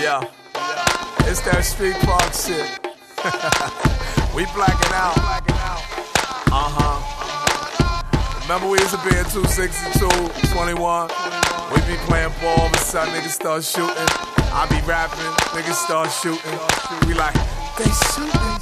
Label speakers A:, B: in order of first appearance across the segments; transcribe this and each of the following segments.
A: Yeah, it's that street park shit. We blacking out. Remember we used to be in 262, 21. We be playing ball, all of a sudden niggas start shooting. I be rapping, niggas start shooting. We like, they shooting.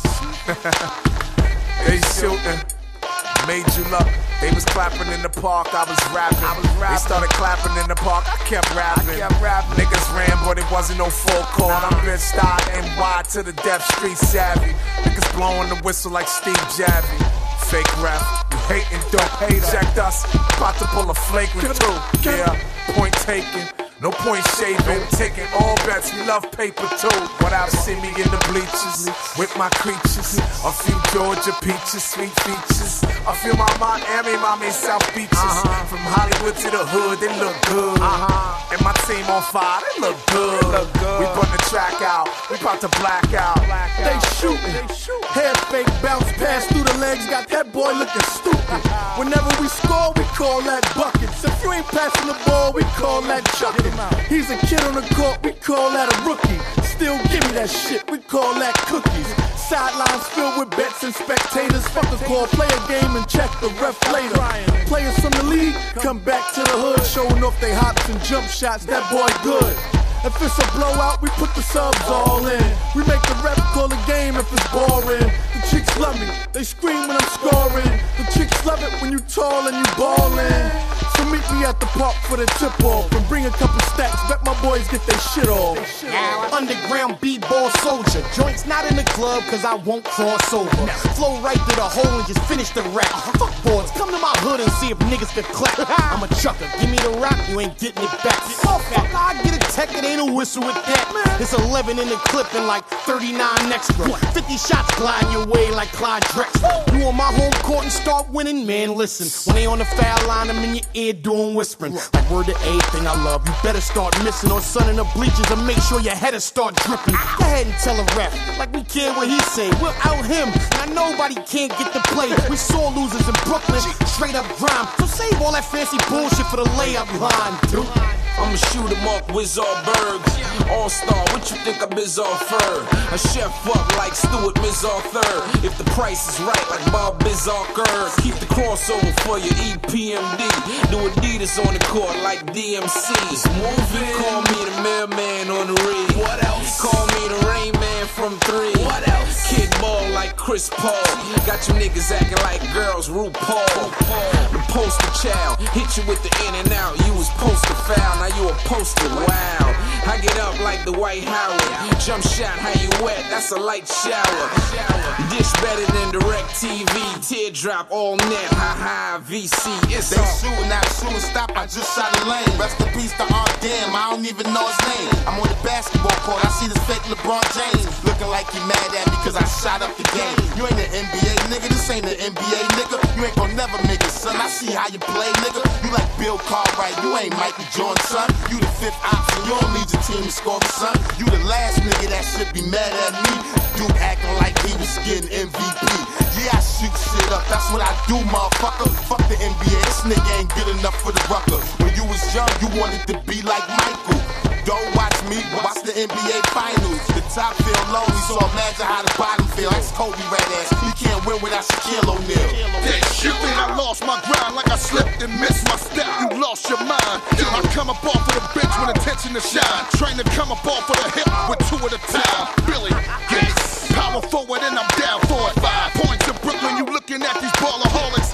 A: They shooting. Made you look. They was clapping in the park, I was rapping. They started clapping in the park, I kept rapping. Niggas ran, but it wasn't no full court. I'm bitch starred NY to the death, street savvy. Niggas blowing the whistle like Steve Javi. Fake rap, you hating, don't hate. Checked us, about to pull a flagrant too. Yeah, point taken, no point shaving. Taking all bets, we love paper too. What I see me in the bleachers with my creatures. A few Georgia peaches, sweet features. I feel my Miami, mommy, South Beaches. From Hollywood to the hood, they look good. And my team on fire, they look good. We put the track out, we about to black out.
B: They shooting, head fake, bounce pass through the legs, got that boy looking stupid. Whenever we score, we call that buckets. If you ain't passing the ball, we call that chucking. He's a kid on the court, we call that a rookie. Still give me that shit, we call that cookies. Sidelines filled with bets and spectators. Fuck a call, play a game and check the ref later. Players from the league come back to the hood, showing off they hops and jump shots, that boy good. If it's a blowout, we put the subs all in. We make the ref call the game if it's boring. The chicks love me, they scream when I'm scoring. The chicks love it when you tall and you ballin'. So meet me at the park for the tip-off and bring a couple stacks, bet my boys get their shit off.
C: Underground b-ball soldier, joints not in the club cause I won't cross over. Flow right through the hole and just finish the rap. Fuck boards, come to my hood and see if niggas can clap. I'm a chucker, give me the rock, you ain't getting it back. Motherfucker, I get a tech, it ain't a whistle with that. It's 11 in the clip and like 39 extra. 50 shots gliding your way like Clyde Drexler. You on my home court and start winning, man, listen. When they on the foul line, I'm in your ear doing whispering. Like word to everything I love, you better start missing. Or sun in the bleachers and make sure your head start dripping. Go ahead and tell a ref, like we care what he say. We'll out him, now nobody can't get the play. We saw losers in Brooklyn, straight up grime. So save all that fancy bullshit for the layup line, dude.
D: I'ma shoot him up, Wizardberg. All-star, what you think of Bizarre Fur? A chef up like Stuart Mizar III. If the price is right, like Bob Bizarre. Keep the crossover for your EPMD. Do Adidas on the court like DMC's. Moving. Call me the mailman on the read. What else? Call me the Rain Man from 3. What else? Kid ball like Chris Paul. Got you niggas acting like girls, RuPaul. The poster child, hit you with the in and out. You was poster foul, now you a poster, wow. I get up like the White Howard. Jump shot, how you wet, that's a light shower. Dish better than direct TV. Teardrop all net, ha VC, it's
E: they
D: all.
E: shooting, not shooting, stop, I just shot a lane. Rest in peace to damn, I don't even know his name. I'm on the basketball court, I see this fake LeBron James. Looking like he mad at me cause I shot up the game. You ain't an NBA nigga, this ain't an NBA nigga. You ain't gon' never make it, son, I see how you play, nigga. You like Bill Cartwright, you ain't Michael Jordan, son. You the 5th option, you don't need your team to score, son. You the last nigga that should be mad at me. Dude acting like he was getting MVP. Yeah, I shoot shit up, that's what I do, motherfucker. Fuck the NBA, this nigga ain't good enough for the rucker. When you was young, you wanted to be like Michael. Don't watch me, watch the NBA finals. The top feel lonely, so imagine how the bottom feel. That's Kobe rat ass, he can't win without Shaquille O'Neal.
B: You think I lost my grind like I slipped and missed my step? You lost your mind. I come up off of the bench with intention to shine. Trying to come up off of the hip with 2 at a time. Billy Gates, power forward and I'm down for it. 5 points in Brooklyn, you looking at these ballaholics.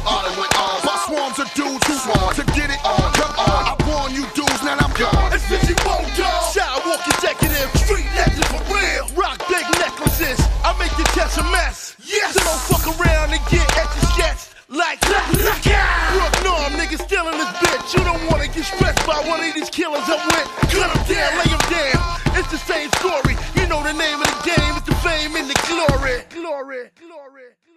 B: My swarms of dudes who want to get it on. Come on, I warn you dudes, now I'm gone. It's 50 won't go. Sidewalk executive, street legend for real. Rock big necklaces, I make you catch a mess. Yes, so don't fuck around and get at your sketch. Like, look out! Brook Norm, niggas still in this bitch. You don't wanna get stressed by one of these killers I'm with. Cut them down, lay them down. It's the same story. You know the name of the game, it's the fame and the glory. Glory, glory.